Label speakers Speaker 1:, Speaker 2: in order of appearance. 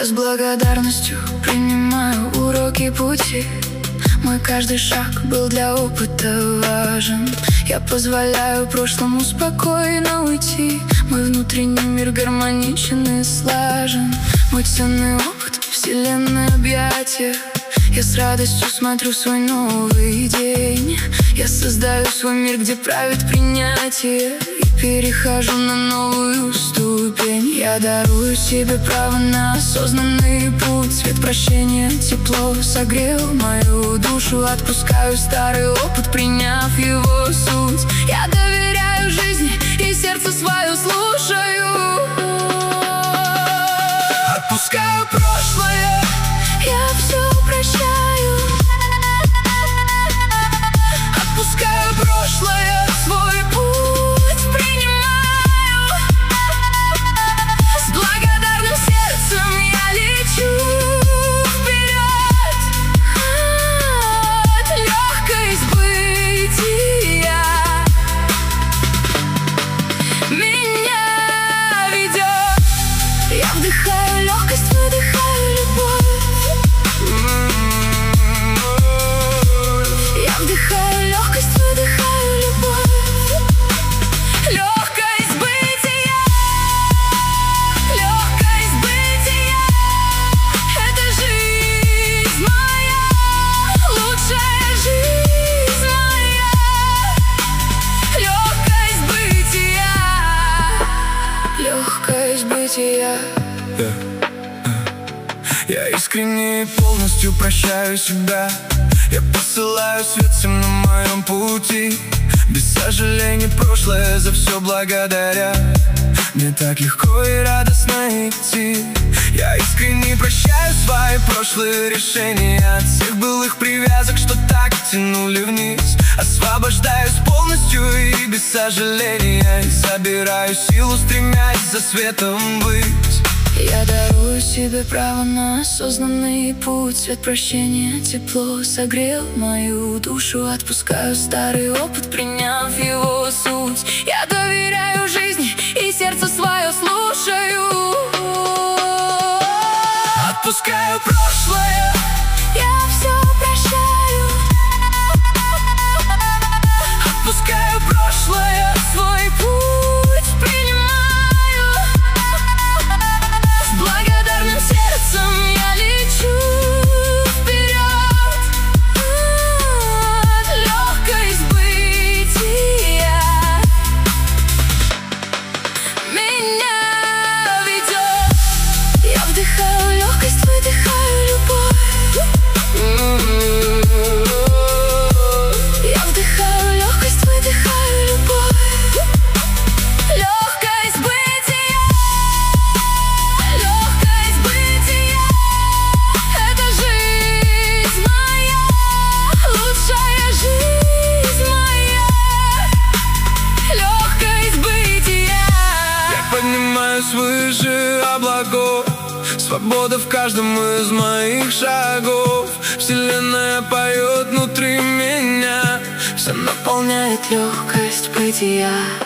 Speaker 1: Я с благодарностью принимаю уроки пути. Мой каждый шаг был для опыта важен. Я позволяю прошлому спокойно уйти. Мой внутренний мир гармоничен и слажен. Мой ценный опыт — вселенной объятия. Я с радостью смотрю в свой новый день. Я создаю свой мир, где правит принятие, и перехожу на новую ступень. Я дарую себе право на осознанный путь. Свет прощения, тепло согрел мою душу. Отпускаю старый опыт, приняв его суть. Я доверяю жизни и сердце свое слушаю. Отпускаю прошлое, я все прощаю. Отпускаю прошлое, свой путь принимаю. С благодарным сердцем я лечу вперед от легкость бытия. Меня ведет, я вдыхаю легкость, выдыхаю любовь. Я вдыхаю легкость, выдыхаю любовь. Легкость бытия, легкость бытия. Это жизнь моя, лучшая жизнь моя. Легкость бытия, легкость бытия. Я искренне и полностью прощаю себя. Я посылаю свет всем на моем пути. Без сожалений прошлое за все благодаря. Мне так легко и радостно идти. Я искренне прощаю свои прошлые решения от всех былых привязок, что так тянули вниз. Освобождаюсь полностью и без сожаления, и собираю силу, стремясь за светом быть. Я дарую себе право на осознанный путь. Свет прощения, тепло согрел мою душу. Отпускаю старый опыт, приняв его суть. Я доверяю жизни и сердце свое слушаю. Отпускаю прошлое, я все прощаю. Отпускаю прошлое, свой путь принимаю. С благодарным сердцем я лечу вперед от легкость бытия. Меня ведет, я вдыхаю легкость, выдыхаю любовь. Я вдыхаю легкость, выдыхаю любовь. Легкость бытия, легкость бытия. Это жизнь моя, лучшая жизнь моя. Легкость бытия. Я поднимаюсь выше облаков. Свобода в каждом из моих шагов. Вселенная поет внутри меня. Все наполняет легкость бытия.